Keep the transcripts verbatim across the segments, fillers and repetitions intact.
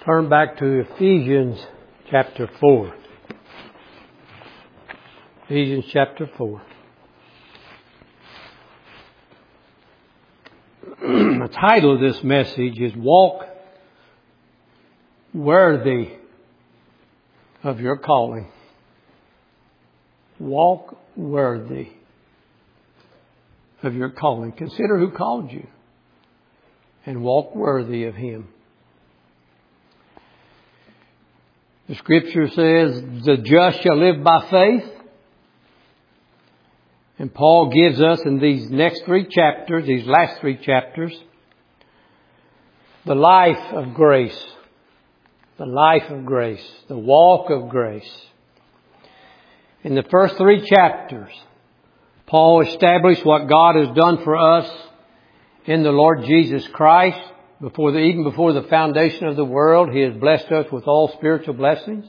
Turn back to Ephesians chapter four. Ephesians chapter four. The title of this message is Walk Worthy of Your Calling. Walk worthy of your calling. Consider who called you and walk worthy of Him. The Scripture says, the just shall live by faith. And Paul gives us in these next three chapters, these last three chapters, the life of grace. The life of grace. The walk of grace. In the first three chapters, Paul established what God has done for us in the Lord Jesus Christ. Before the, even before the foundation of the world, He has blessed us with all spiritual blessings.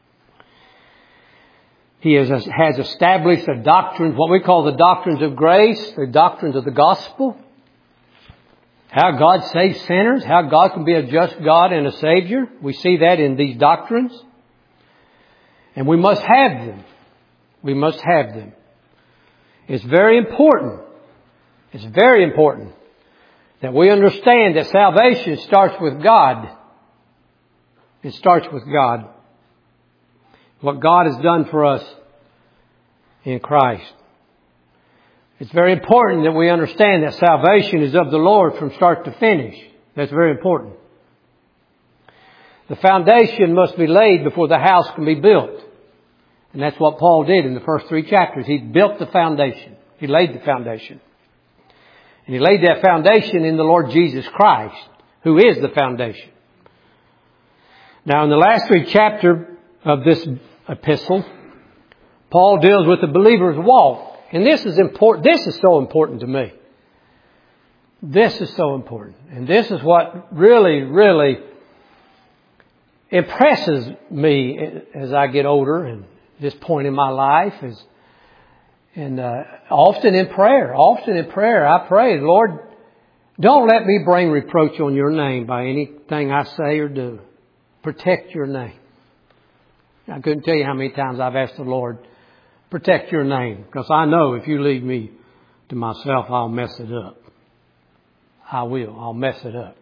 He has, has established a doctrine, what we call the doctrines of grace, the doctrines of the gospel. How God saves sinners, how God can be a just God and a Savior. We see that in these doctrines. And we must have them. We must have them. It's very important. It's very important that we understand that salvation starts with God. It starts with God. What God has done for us in Christ. It's very important that we understand that salvation is of the Lord from start to finish. That's very important. The foundation must be laid before the house can be built. And that's what Paul did in the first three chapters. He built the foundation. He laid the foundation. And he laid that foundation in the Lord Jesus Christ, who is the foundation. Now, in the last three chapters of this epistle, Paul deals with the believer's walk. And this is important. This is so important to me. This is so important. And this is what really, really impresses me as I get older and this point in my life is, and uh, often in prayer, often in prayer, I pray, Lord, don't let me bring reproach on your name by anything I say or do. Protect your name. I couldn't tell you how many times I've asked the Lord, protect your name, because I know if you leave me to myself, I'll mess it up. I will. I'll mess it up.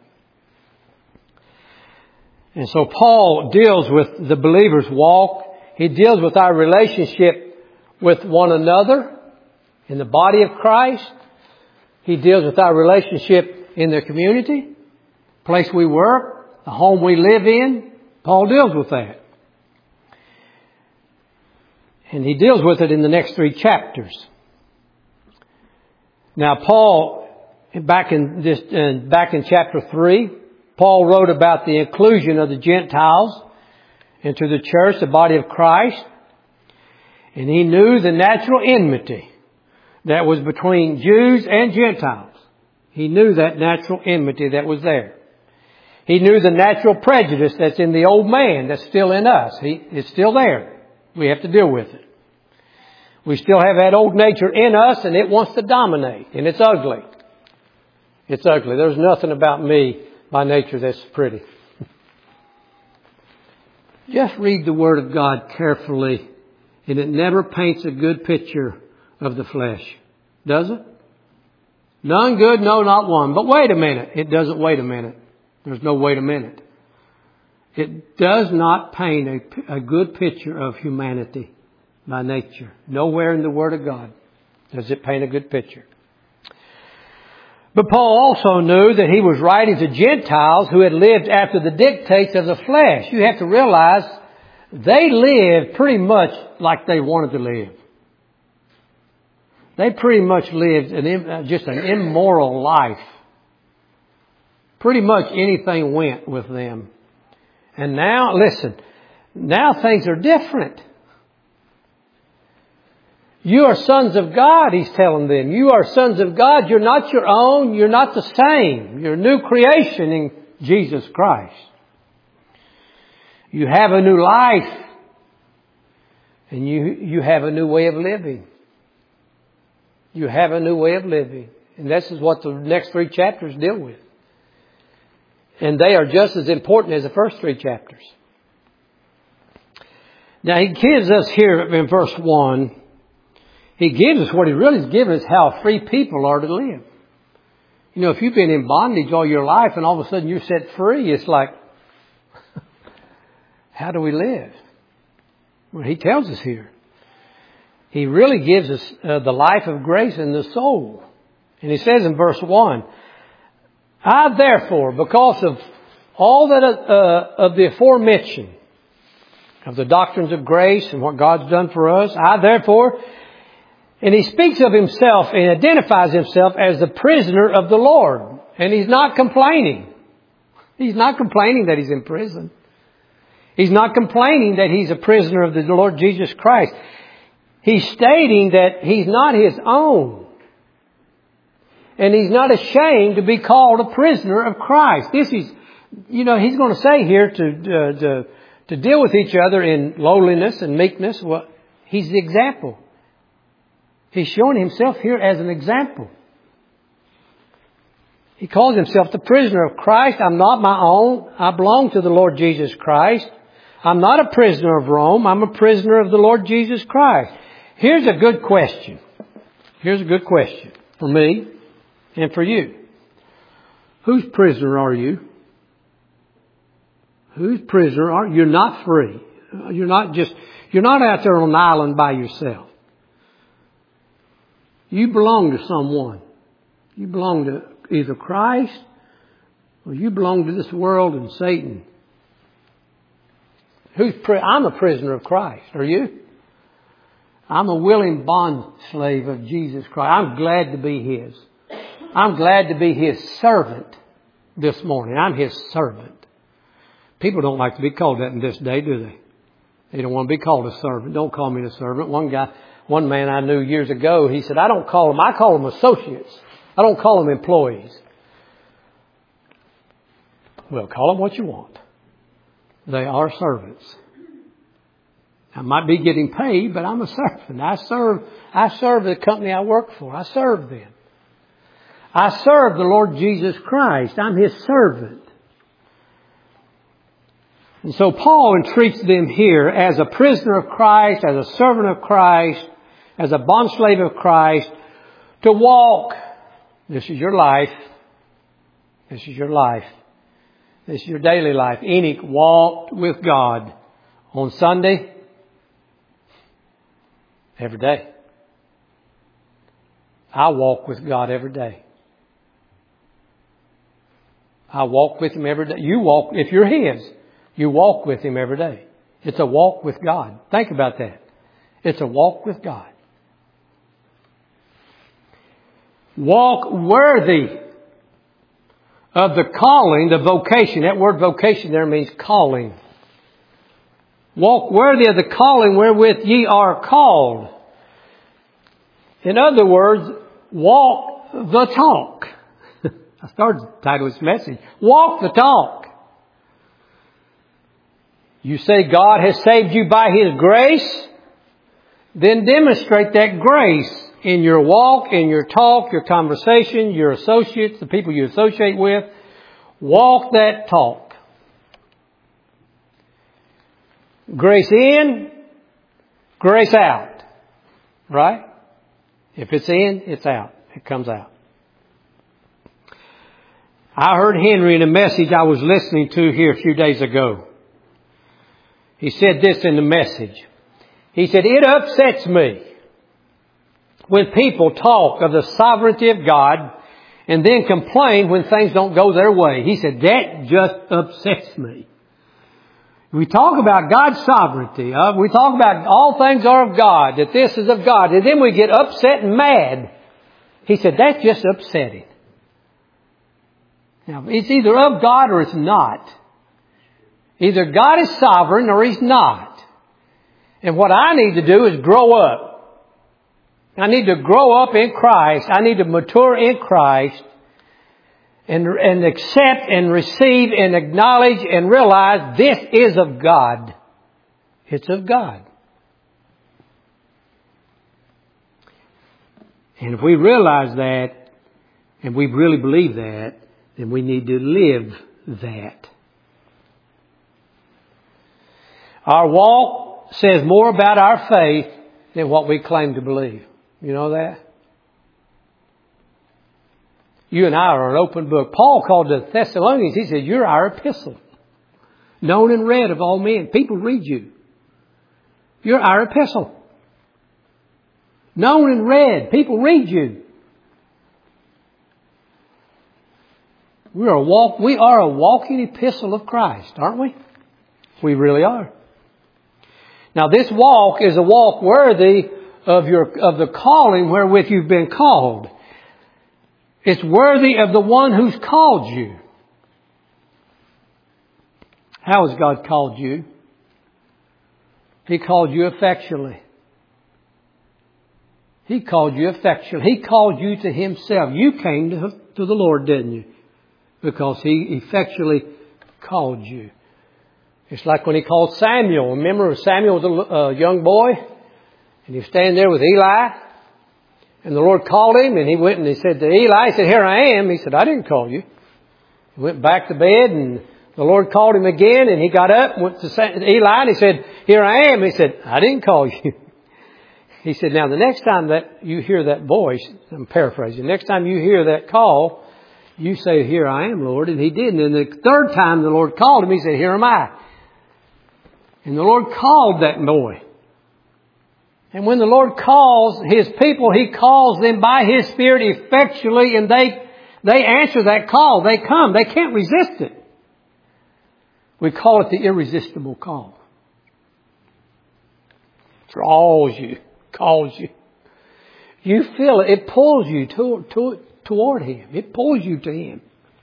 And so Paul deals with the believer's walk. He deals with our relationship with one another in the body of Christ. He deals with our relationship in the community, place we work, the home we live in. Paul deals with that. And he deals with it in the next three chapters. Now, Paul, back in this, uh, back in chapter three, Paul wrote about the inclusion of the Gentiles into the church, the body of Christ. And he knew the natural enmity that was between Jews and Gentiles. He knew that natural enmity that was there. He knew the natural prejudice that's in the old man that's still in us. He, it's still there. We have to deal with it. We still have that old nature in us and it wants to dominate. And it's ugly. It's ugly. There's nothing about me by nature that's pretty. Just read the Word of God carefully, and it never paints a good picture of the flesh. Does it? None good, no, not one. But wait a minute. It doesn't wait a minute. There's no wait a minute. It does not paint a, a good picture of humanity by nature. Nowhere in the Word of God does it paint a good picture. But Paul also knew that he was writing to Gentiles who had lived after the dictates of the flesh. You have to realize they lived pretty much like they wanted to live. They pretty much lived an, just an immoral life. Pretty much anything went with them. And now, listen, now things are different. You are sons of God, he's telling them. You are sons of God. You're not your own. You're not the same. You're a new creation in Jesus Christ. You have a new life. And you, you have a new way of living. You have a new way of living. And this is what the next three chapters deal with. And they are just as important as the first three chapters. Now he gives us here in verse one, he gives us what he really is giving us, how free people are to live. You know, if you've been in bondage all your life and all of a sudden you're set free, it's like, how do we live? Well, he tells us here. He really gives us uh, the life of grace in the soul. And he says in verse one, I therefore, because of all that uh, of the aforementioned, of the doctrines of grace and what God's done for us, I therefore, and he speaks of himself and identifies himself as the prisoner of the Lord. And he's not complaining. He's not complaining that he's in prison. He's not complaining that he's a prisoner of the Lord Jesus Christ. He's stating that he's not his own. And he's not ashamed to be called a prisoner of Christ. This is, you know, he's going to say here to, uh, to, to deal with each other in lowliness and meekness. Well, he's the example. He's showing himself here as an example. He calls himself the prisoner of Christ. I'm not my own. I belong to the Lord Jesus Christ. I'm not a prisoner of Rome. I'm a prisoner of the Lord Jesus Christ. Here's a good question. Here's a good question for me and for you. Whose prisoner are you? Whose prisoner are you? You're not free. You're not just, you're not out there on an island by yourself. You belong to someone. You belong to either Christ or you belong to this world and Satan. Who's pri- I'm a prisoner of Christ. Are you? I'm a willing bond slave of Jesus Christ. I'm glad to be His. I'm glad to be His servant this morning. I'm His servant. People don't like to be called that in this day, do they? They don't want to be called a servant. Don't call me a servant. One guy, one man I knew years ago, he said, I don't call them, I call them associates. I don't call them employees. Well, call them what you want. They are servants. I might be getting paid, but I'm a servant. I serve, I serve the company I work for. I serve them. I serve the Lord Jesus Christ. I'm His servant. And so Paul entreats them here as a prisoner of Christ, as a servant of Christ, as a bondslave of Christ, to walk. This is your life. This is your life. This is your daily life. Enoch walked with God on Sunday, every day. I walk with God every day. I walk with Him every day. You walk, if you're His, you walk with Him every day. It's a walk with God. Think about that. It's a walk with God. Walk worthy of the calling, the vocation. That word vocation there means calling. Walk worthy of the calling wherewith ye are called. In other words, walk the talk. I started to title this message, Walk the Talk. You say God has saved you by His grace, then demonstrate that grace in your walk, in your talk, your conversation, your associates, the people you associate with. Walk that talk. Grace in, grace out. Right? If it's in, it's out. It comes out. I heard Henry in a message I was listening to here a few days ago. He said this in the message. He said, it upsets me when people talk of the sovereignty of God and then complain when things don't go their way. He said, that just upsets me. We talk about God's sovereignty. Uh, we talk about all things are of God, that this is of God. And then we get upset and mad. He said, that's just upsetting. Now, it's either of God or it's not. Either God is sovereign or He's not. And what I need to do is grow up. I need to grow up in Christ. I need to mature in Christ and, and accept and receive and acknowledge and realize this is of God. It's of God. And if we realize that and we really believe that, then we need to live that. Our walk says more about our faith than what we claim to believe. You know that? You and I are an open book. Paul called the Thessalonians, he said, you're our epistle. Known and read of all men. People read you. You're our epistle. Known and read. People read you. We are a walk, we are a walking epistle of Christ, aren't we? We really are. Now this walk is a walk worthy of your, of the calling wherewith you've been called. It's worthy of the one who's called you. How has God called you? He called you effectually. He called you effectually. He called you to Himself. You came to, to the Lord, didn't you? Because He effectually called you. It's like when He called Samuel. Remember Samuel was a uh, young boy? And he was standing there with Eli. And the Lord called him and he went and he said to Eli, he said, here I am. He said, I didn't call you. He went back to bed and the Lord called him again and he got up and went to Eli and he said, here I am. He said, I didn't call you. He said, now the next time that you hear that voice, I'm paraphrasing, next time you hear that call, you say, here I am, Lord. And he did. And then the third time the Lord called him, he said, here am I. And the Lord called that boy. And when the Lord calls His people, He calls them by His Spirit effectually, and they, they answer that call. They come. They can't resist it. We call it the irresistible call. Draws you, calls you. You feel it. It pulls you to, to, toward Him. It pulls you to Him.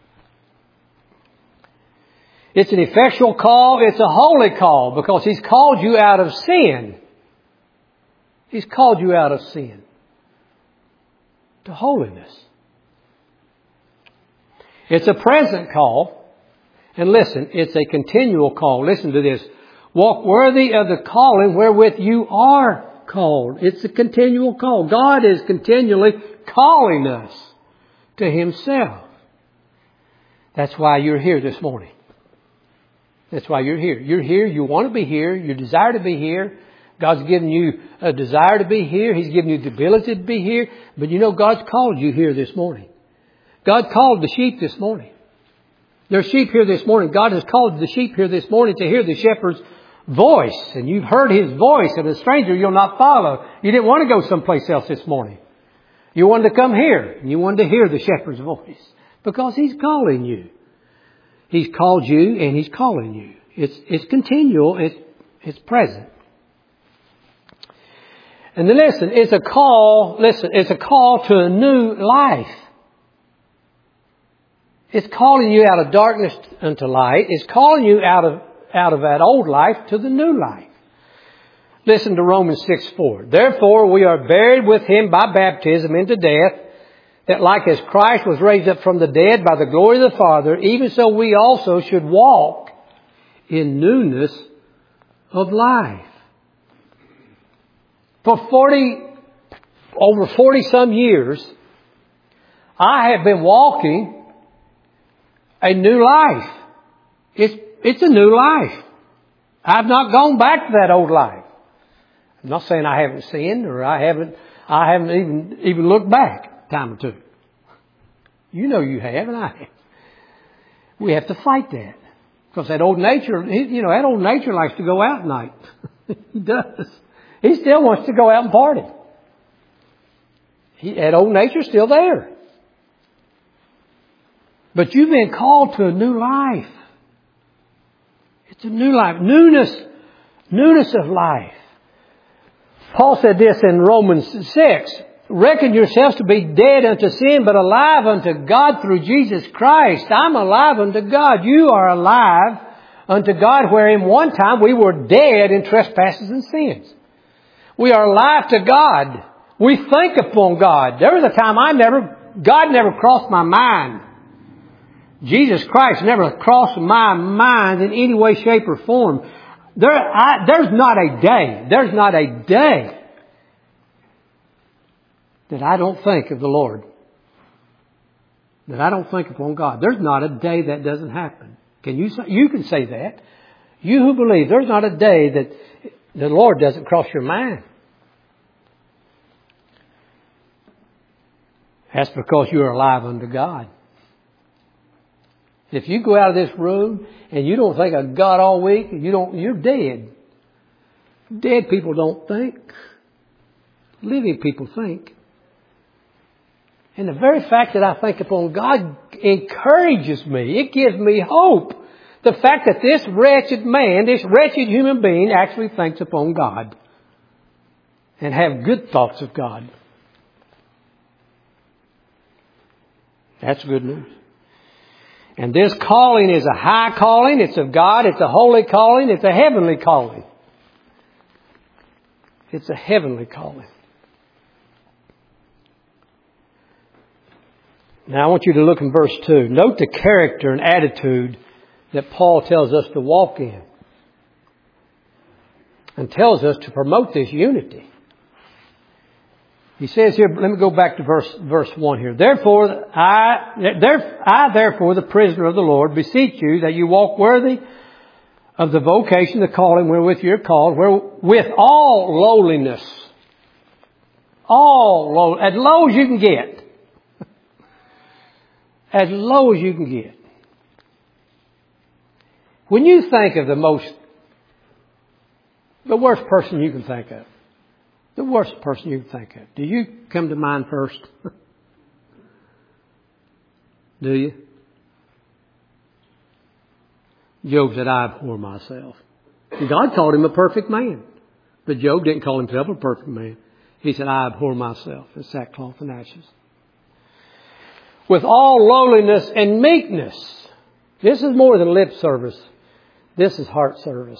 It's an effectual call. It's a holy call because He's called you out of sin. He's called you out of sin to holiness. It's a present call. And listen, it's a continual call. Listen to this. Walk worthy of the calling wherewith you are called. It's a continual call. God is continually calling us to Himself. That's why you're here this morning. That's why you're here. You're here. You want to be here. You desire to be here. God's given you a desire to be here. He's given you the ability to be here. But you know, God's called you here this morning. God called the sheep this morning. There are sheep here this morning. God has called the sheep here this morning to hear the shepherd's voice. And you've heard His voice. And a stranger you'll not follow. You didn't want to go someplace else this morning. You wanted to come here. And you wanted to hear the shepherd's voice. Because He's calling you. He's called you and He's calling you. It's, it's continual. It's, it's present. And then listen, it's a call, listen, it's a call to a new life. It's calling you out of darkness unto light. It's calling you out of, out of that old life to the new life. Listen to Romans six four. Therefore we are buried with Him by baptism into death, that like as Christ was raised up from the dead by the glory of the Father, even so we also should walk in newness of life. For forty, over forty some years, I have been walking a new life. It's, it's a new life. I've not gone back to that old life. I'm not saying I haven't sinned or I haven't, I haven't even, even looked back a time or two. You know you have and I have. We have to fight that. Because that old nature, you know, that old nature likes to go out at night. He does. He still wants to go out and party. He, that old nature's still there. But you've been called to a new life. It's a new life. Newness. Newness of life. Paul said this in Romans six. Reckon yourselves to be dead unto sin, but alive unto God through Jesus Christ. I'm alive unto God. You are alive unto God, wherein one time we were dead in trespasses and sins. We are alive to God. We think upon God. There was a time I never, God never crossed my mind. Jesus Christ never crossed my mind in any way, shape, or form. There, I, there's not a day, there's not a day that I don't think of the Lord. That I don't think upon God. There's not a day that doesn't happen. Can you, you can say that. You who believe, there's not a day that the Lord doesn't cross your mind. That's because you're alive unto God. If you go out of this room and you don't think of God all week, you don't, you're dead. Dead people don't think. Living people think. And the very fact that I think upon God encourages me. It gives me hope. The fact that this wretched man, this wretched human being actually thinks upon God. And have good thoughts of God. That's good news. And this calling is a high calling. It's of God. It's a holy calling. It's a heavenly calling. It's a heavenly calling. Now I want you to look in verse two. Note the character and attitude that Paul tells us to walk in. And tells us to promote this unity. He says here, let me go back to verse verse one here. Therefore, I, there, I therefore, the prisoner of the Lord, beseech you that you walk worthy of the vocation, the calling wherewith you're called, where with all lowliness, all low, as low as you can get, as low as you can get. When you think of the most, the worst person you can think of, the worst person you can think of, do you come to mind first? Do you? Job said, I abhor myself. And God called him a perfect man. But Job didn't call himself a perfect man. He said, I abhor myself in sackcloth and ashes. With all lowliness and meekness. This is more than lip service. This is heart service.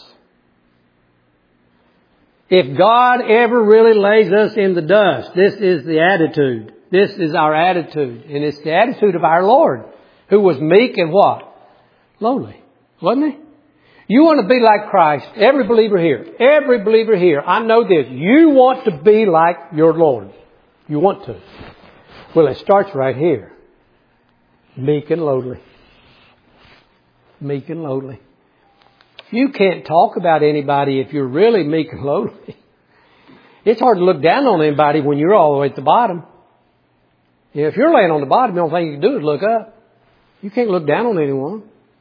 If God ever really lays us in the dust, this is the attitude. This is our attitude. And it's the attitude of our Lord, who was meek and what? Lowly. Wasn't he? You want to be like Christ. Every believer here. Every believer here. I know this. You want to be like your Lord. You want to. Well, it starts right here. Meek and lowly. Meek and lowly. You can't talk about anybody if you're really meek and lowly. It's hard to look down on anybody when you're all the way at the bottom. You know, if you're laying on the bottom, the only thing you can do is look up. You can't look down on anyone.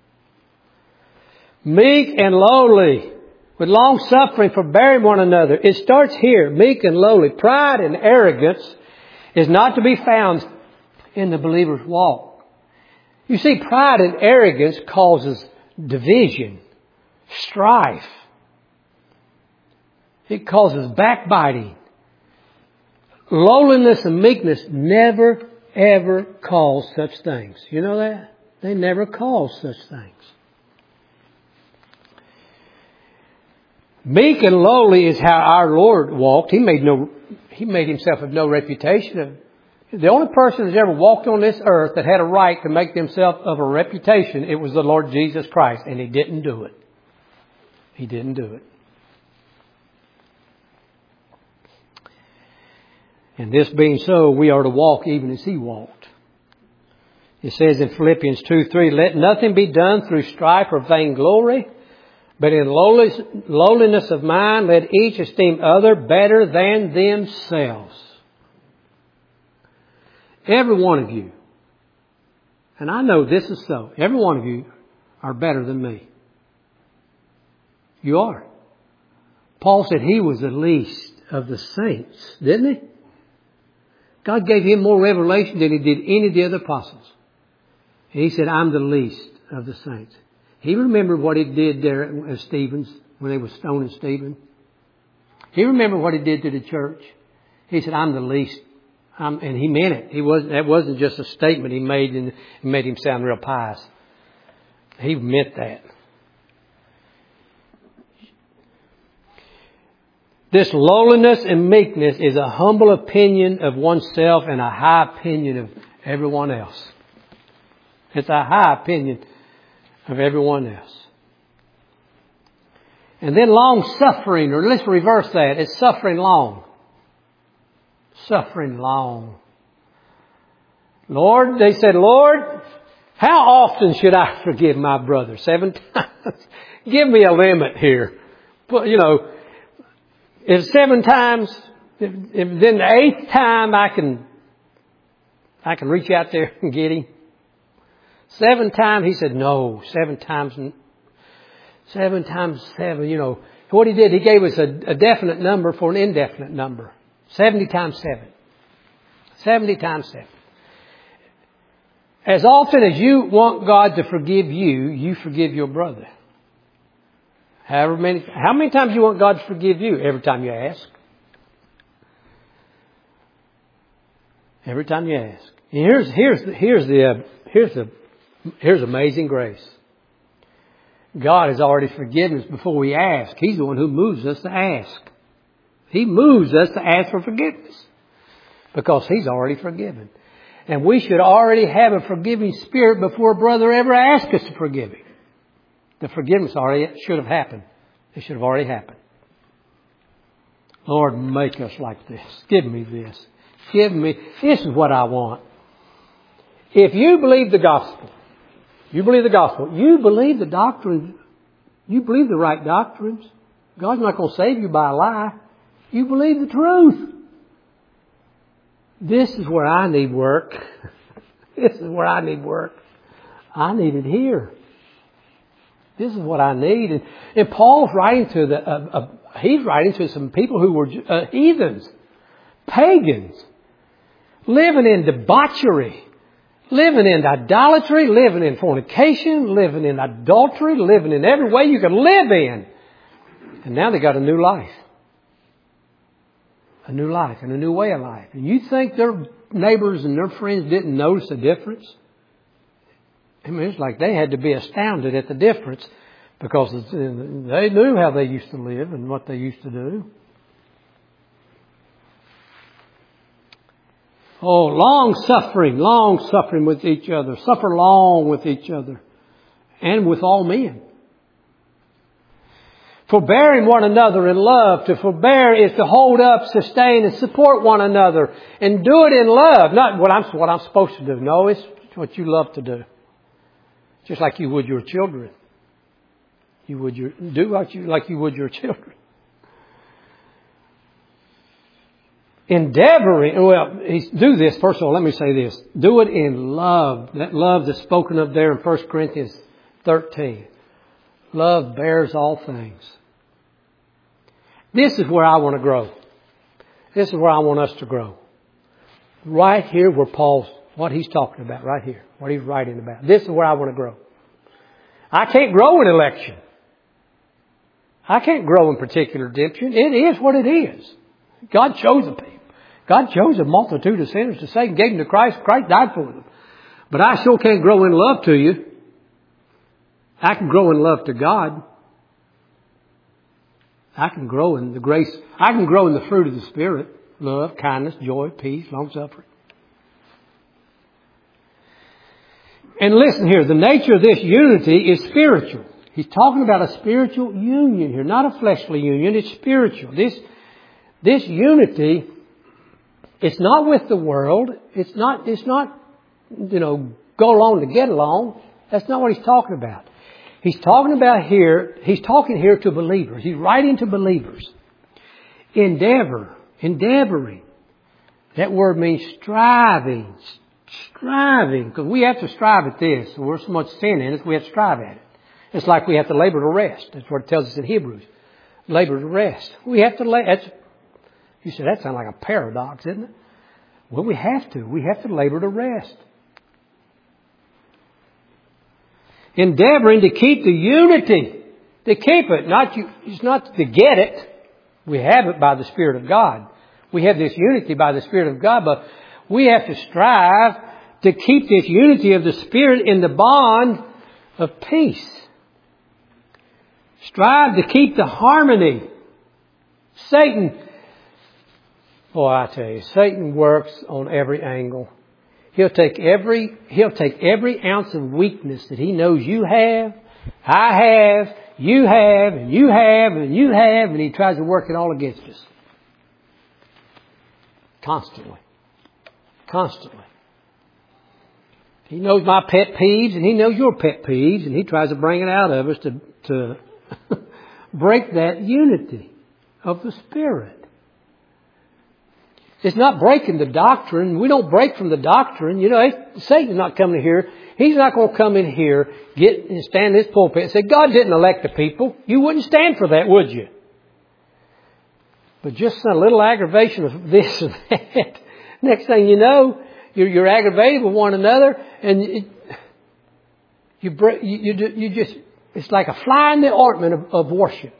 Meek and lowly, with long suffering, forbearing one another. It starts here, meek and lowly. Pride and arrogance is not to be found in the believer's walk. You see, pride and arrogance causes division, strife. It causes backbiting. Lowliness and meekness never, ever cause such things. You know that? They never cause such things. Meek and lowly is how our Lord walked. He made no, He made Himself of no reputation. The only person that's ever walked on this earth that had a right to make themselves of a reputation, it was the Lord Jesus Christ. And He didn't do it. He didn't do it. And this being so, we are to walk even as He walked. It says in Philippians two three, let nothing be done through strife or vainglory, but in lowliness of mind, let each esteem other better than themselves. Every one of you, and I know this is so, every one of you are better than me. You are. Paul said he was the least of the saints, didn't he? God gave him more revelation than He did any of the other apostles. And he said, I'm the least of the saints. He remembered what He did there at Stephen's, when they were stoning Stephen. He remembered what He did to the church. He said, I'm the least. I'm, and He meant it. He wasn't, that wasn't just a statement He made and made Him sound real pious. He meant that. This lowliness and meekness is a humble opinion of oneself and a high opinion of everyone else. It's a high opinion of everyone else. And then long suffering, or let's reverse that. It's suffering long. Suffering long. Lord, they said, Lord, How often should I forgive my brother? Seven times? Give me a limit here. But, you know, if seven times, if, if then the eighth time I can, I can reach out there and get him. Seven times, he said, no, seven times, seven times seven, you know. What he did, he gave us a, a definite number for an indefinite number. seventy times seven. seventy times seven. As often as you want God to forgive you, you forgive your brother. However many, how many times you want God to forgive you? Every time you ask. Every time you ask. And here's, here's the, here's the, uh, here's the, here's amazing grace. God has already forgiven us before we ask. He's the one who moves us to ask. He moves us to ask for forgiveness. Because He's already forgiven. And we should already have a forgiving spirit before a brother ever asks us to forgive him. The forgiveness already should have happened. It should have already happened. Lord, make us like this. Give me this. Give me, this is what I want. If you believe the gospel, you believe the gospel, you believe the doctrines, you believe the right doctrines. God's not going to save you by a lie. You believe the truth. This is where I need work. This is where I need work. I need it here. This is what I need. And, and Paul's writing to the, uh, uh, he's writing to some people who were uh, heathens, pagans, living in debauchery, living in idolatry, living in fornication, living in adultery, living in every way you could live in. And now they got a new life. A new life and a new way of life. And you think their neighbors and their friends didn't notice the difference? I mean, it's like they had to be astounded at the difference because they knew how they used to live and what they used to do. Oh, long suffering, long suffering with each other. Suffer long with each other and with all men. Forbearing one another in love. To forbear is to hold up, sustain, and support one another. And do it in love. Not what I'm, what I'm supposed to do. No, it's what you love to do. Just like you would your children. You would your, do what you, like you would your children. Endeavoring, well, do this. First of all, let me say this. Do it in love. That love that's spoken of there in First Corinthians thirteen. Love bears all things. This is where I want to grow. This is where I want us to grow. Right here where Paul's, what he's talking about, right here. What he's writing about. This is where I want to grow. I can't grow in election. I can't grow in particular redemption. It is what it is. God chose the people. God chose a multitude of sinners to save and gave them to Christ. Christ died for them. But I sure can't grow in love to you. I can grow in love to God. I can grow in the grace. I can grow in the fruit of the Spirit. Love, kindness, joy, peace, long-suffering. And listen here. The nature of this unity is spiritual. He's talking about a spiritual union here. Not a fleshly union. It's spiritual. This, this unity, it's not with the world. It's not, it's not, you know, go along to get along. That's not what he's talking about. He's talking about here, he's talking here to believers. He's writing to believers. Endeavor, endeavoring. That word means striving, striving. Because we have to strive at this. There's so much sin in it, we have to strive at it. It's like we have to labor to rest. That's what it tells us in Hebrews. Labor to rest. We have to, la- that's, you said that sounds like a paradox, isn't it? Well, we have to. We have to labor to rest. Endeavoring to keep the unity. To keep it. Not you, it's not to get it. We have it by the Spirit of God. We have this unity by the Spirit of God, but we have to strive to keep this unity of the Spirit in the bond of peace. Strive to keep the harmony. Satan, boy, I tell you, Satan works on every angle. He'll take every, he'll take every ounce of weakness that he knows you have, I have, you have, and you have, and you have, and he tries to work it all against us. Constantly. Constantly. He knows my pet peeves and He knows your pet peeves, and He tries to bring it out of us to, to break that unity of the Spirit. It's not breaking the doctrine. We don't break from the doctrine. You know, Satan's not coming here. He's not going to come in here, get and stand in this pulpit and say, God didn't elect the people. You wouldn't stand for that, would you? But just a little aggravation of this and that. Next thing you know, you're, you're aggravated with one another, and it, you, break, you, you, you just, it's like a fly in the ointment of, of worship.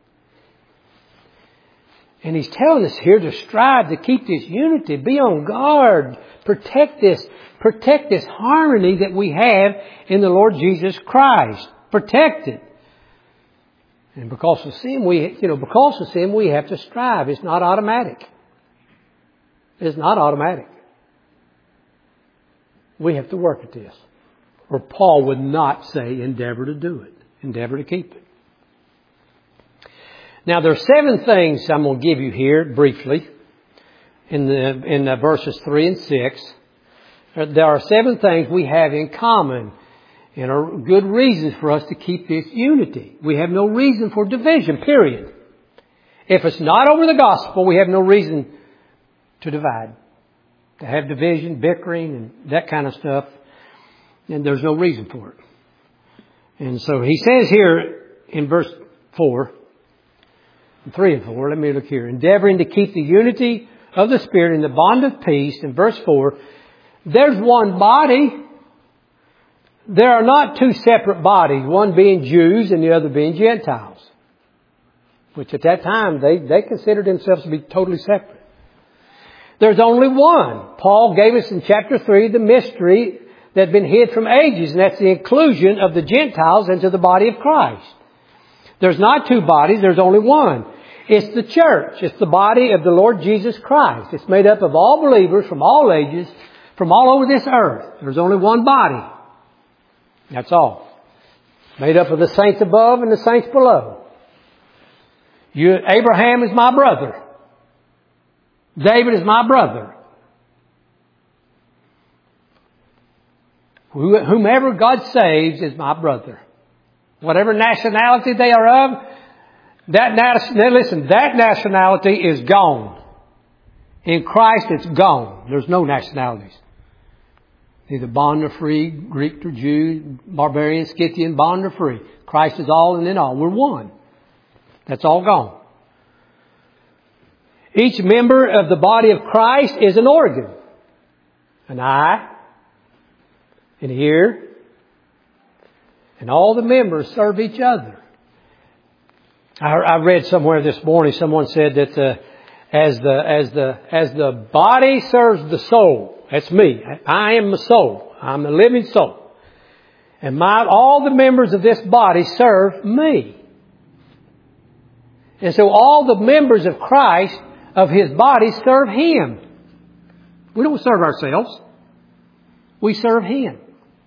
And He's telling us here to strive to keep this unity, be on guard, protect this, protect this harmony that we have in the Lord Jesus Christ. Protect it. And because of sin, we, you know, because of sin, we have to strive. It's not automatic. It's not automatic. We have to work at this. Or Paul would not say endeavor to do it. Endeavor to keep it. Now, there are seven things I'm going to give you here briefly in the in the verses three and six. There are seven things we have in common and are good reasons for us to keep this unity. We have no reason for division, period. If it's not over the gospel, we have no reason to divide, to have division, bickering, and that kind of stuff. And there's no reason for it. And so he says here in verse four, three and four, let me look here. Endeavoring to keep the unity of the Spirit in the bond of peace. In verse four, there's one body. There are not two separate bodies, one being Jews and the other being Gentiles. Which at that time, they, they considered themselves to be totally separate. There's only one. Paul gave us in chapter three the mystery that had been hid from ages, and that's the inclusion of the Gentiles into the body of Christ. There's not two bodies, there's only one. It's the church. It's the body of the Lord Jesus Christ. It's made up of all believers from all ages, from all over this earth. There's only one body. That's all. Made up of the saints above and the saints below. You, Abraham is my brother. David is my brother. Whomever God saves is my brother. Whatever nationality they are of, that now listen, that nationality is gone. In Christ, it's gone. There's no nationalities. Neither bond nor free, Greek or Jew, barbarian, Scythian, bond or free. Christ is all and in all. We're one. That's all gone. Each member of the body of Christ is an organ. An eye, an ear, and all the members serve each other. I, I read somewhere this morning, someone said that the, as the as the as the body serves the soul, that's me. I am the soul. I'm a living soul, and my all the members of this body serve me. And so all the members of Christ of His body serve Him. We don't serve ourselves. We serve Him.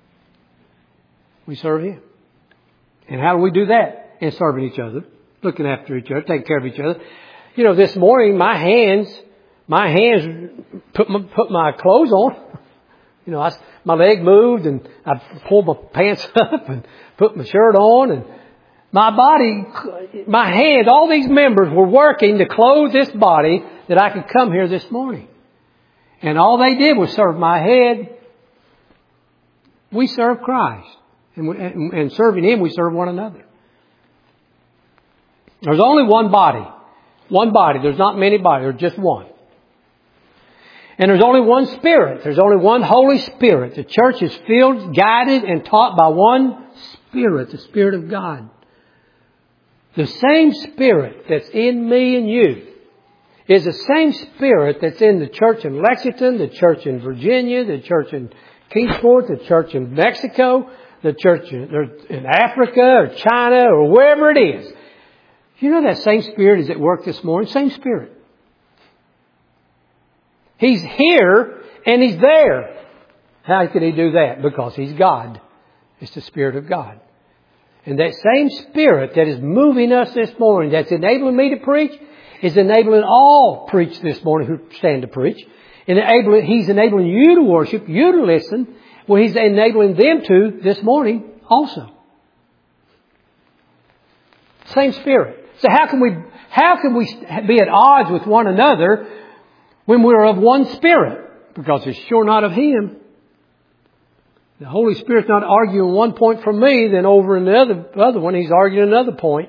We serve Him. And how do we do that? In serving each other, looking after each other, taking care of each other. You know, this morning, my hands, my hands put my, put my clothes on. You know, I, my leg moved and I pulled my pants up and put my shirt on, and my body, my hands, all these members were working to clothe this body that I could come here this morning. And all they did was serve my head. We serve Christ. And, we, and, and serving Him, we serve one another. There's only one body. One body. There's not many bodies. There's just one. And there's only one Spirit. There's only one Holy Spirit. The church is filled, guided, and taught by one Spirit, the Spirit of God. The same Spirit that's in me and you is the same Spirit that's in the church in Lexington, the church in Virginia, the church in Kingsport, the church in Mexico, the church in Africa or China or wherever it is. You know that same Spirit is at work this morning? Same Spirit. He's here and He's there. How can He do that? Because He's God. It's the Spirit of God. And that same Spirit that is moving us this morning, that's enabling me to preach, is enabling all preach this morning who stand to preach. And enabling, He's enabling you to worship, you to listen, Well, He's enabling them to this morning also. Same Spirit. So how can we, how can we be at odds with one another when we're of one Spirit? Because it's sure not of Him. The Holy Spirit's not arguing one point from me, then over in the other, other one He's arguing another point.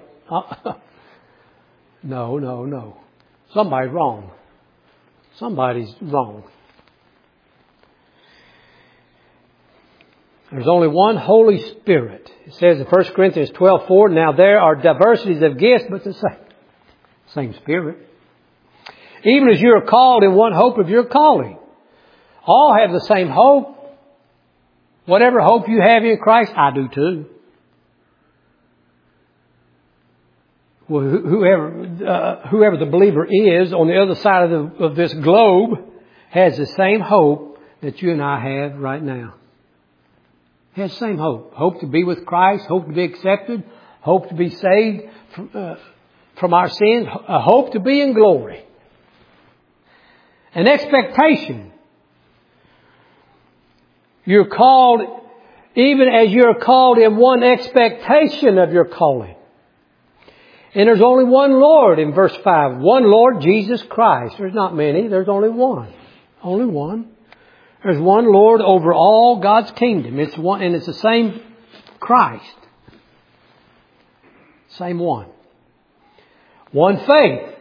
No, no, no. Somebody's wrong. Somebody's wrong. There's only one Holy Spirit. It says in First Corinthians twelve four, now there are diversities of gifts, but the same, same Spirit. Even as you are called in one hope of your calling. All have the same hope. Whatever hope you have in Christ, I do too. Well, whoever, uh, whoever the believer is on the other side of, the, of this globe has the same hope that you and I have right now. Has the same hope. Hope to be with Christ, hope to be accepted, hope to be saved from, uh, from our sins, a hope to be in glory. An expectation. You're called, even as you're called in one expectation of your calling. And there's only one Lord in verse five. One Lord, Jesus Christ. There's not many. There's only one. Only one. There's one Lord over all God's kingdom. It's one, and it's the same Christ. Same one. One faith.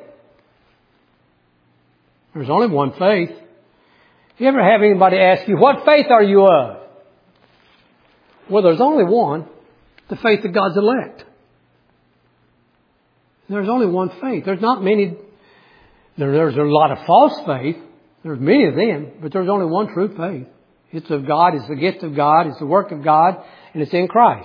There's only one faith. You ever have anybody ask you, what faith are you of? Well, there's only one. The faith of God's elect. There's only one faith. There's not many. There, there's a lot of false faith. There's many of them. But there's only one true faith. It's of God. It's the gift of God. It's the work of God. And it's in Christ.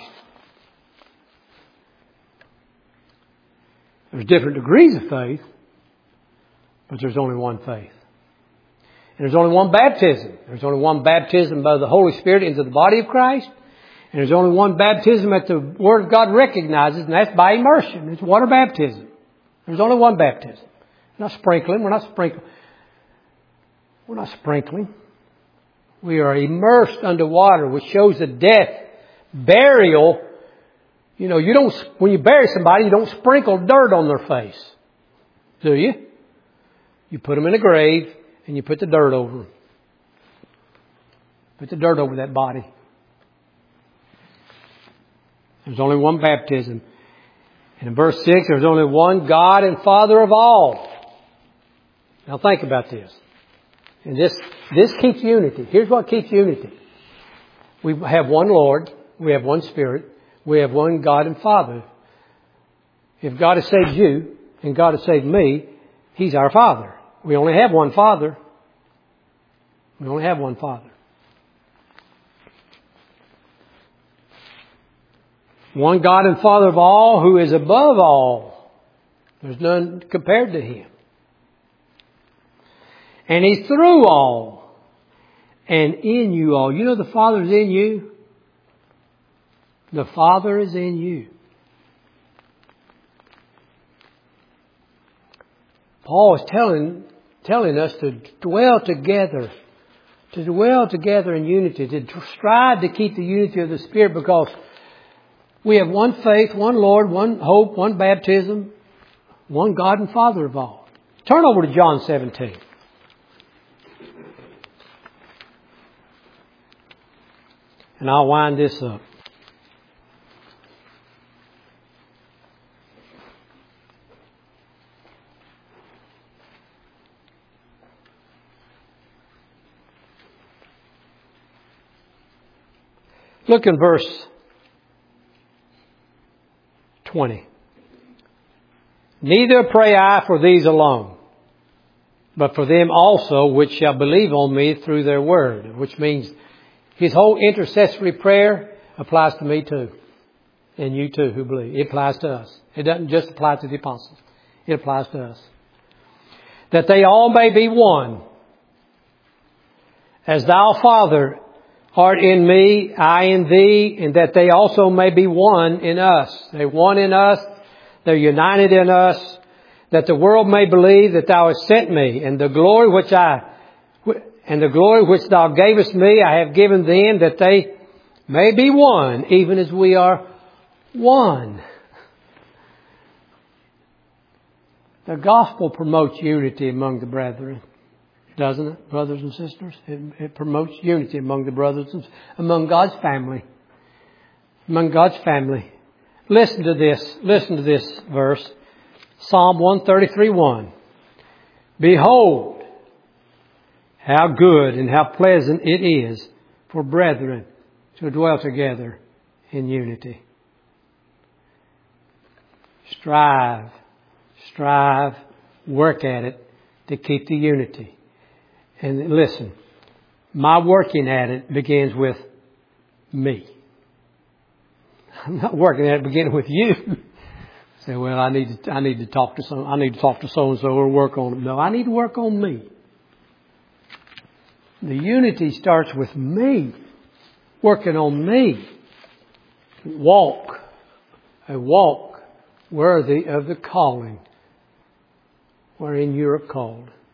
There's different degrees of faith. But there's only one faith. And there's only one baptism. There's only one baptism by the Holy Spirit into the body of Christ. And there's only one baptism that the Word of God recognizes, and that's by immersion. It's water baptism. There's only one baptism. We're not sprinkling. We're not sprinkling. We're not sprinkling. We are immersed under water, which shows the death, burial. You know, you don't, when you bury somebody, you don't sprinkle dirt on their face. Do you? You put them in a grave, and you put the dirt over them. Put the dirt over that body. There's only one baptism. And in verse six, there's only one God and Father of all. Now think about this. And this, this keeps unity. Here's what keeps unity. We have one Lord. We have one Spirit. We have one God and Father. If God has saved you and God has saved me, He's our Father. We only have one Father. We only have one Father. One God and Father of all, who is above all. There's none compared to Him. And He's through all. And in you all. You know the Father is in you? The Father is in you. Paul is telling, telling us to dwell together. To dwell together in unity. To strive to keep the unity of the Spirit, because we have one faith, one Lord, one hope, one baptism, one God and Father of all. Turn over to John seventeen. And I'll wind this up. Look in verse twenty. Neither pray I for these alone, but for them also which shall believe on me through their word. Which means His whole intercessory prayer applies to me too. And you too who believe. It applies to us. It doesn't just apply to the apostles. It applies to us. That they all may be one. As thou, Father, art in me, I in thee, and that they also may be one in us. They're one in us. They're united in us. That the world may believe that thou hast sent me, and the glory which I, And the glory which thou gavest me, I have given them, that they may be one, even as we are one. The gospel promotes unity among the brethren, doesn't it, brothers and sisters? It, it promotes unity among the brothers and among God's family. Among God's family. Listen to this. Listen to this verse. Psalm one thirty-three one. Behold, how good and how pleasant it is for brethren to dwell together in unity. Strive, strive, work at it to keep the unity. And listen, my working at it begins with me. I'm not working at it beginning with you. Say, well, I need to, I need to talk to some, I need to talk to so and so or work on it. No, I need to work on me. The unity starts with me, working on me. Walk, a walk worthy of the calling wherein you are called.